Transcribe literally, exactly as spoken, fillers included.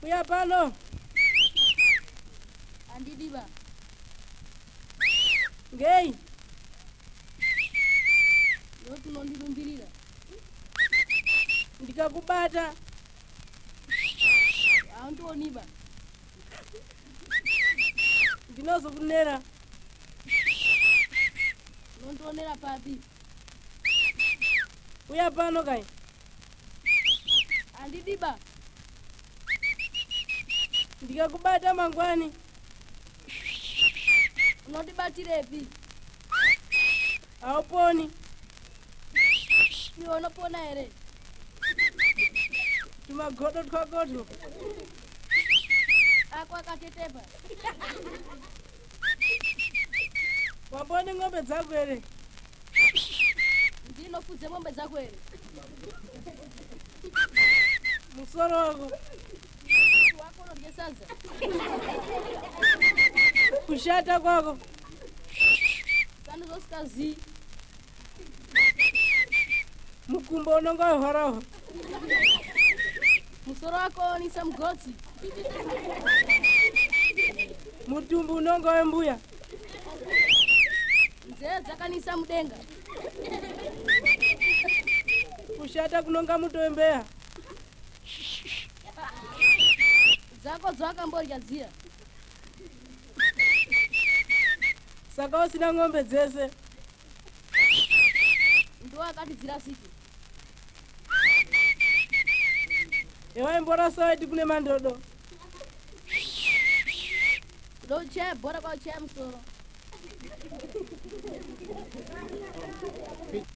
Uya pano. Andidiba. Ngei. Yotu nondilumbilira. Ndikakubata. Antoniba. Ndinozo kunera. Nontonera papi. Uya pano kai. Andidiba. Ndikakubata mangwani. Unondibatirepi. Auponi. Ni unopona ere. Tumagodo twagodo. Akwa katetepa. Wamboni ng'ombe zako ere. Ndinofuze ng'ombe zako ere. Musoro wako. Wako nodye sanza. Kushata kwako. Kanu zoskazi. Mukumbo unonga uharaho. Musoro wako ni samgoti. Mutumbu unonga wembuya. Nzee zakanisa mudenga. Kushata kunonga mutoembea. Zako zwaka mborya zia. Saka usina ng'ombe dzese. Ndo akati zira siku. Ewa mbora sawa kune mandodo. Ndo che bora kwa che msoro.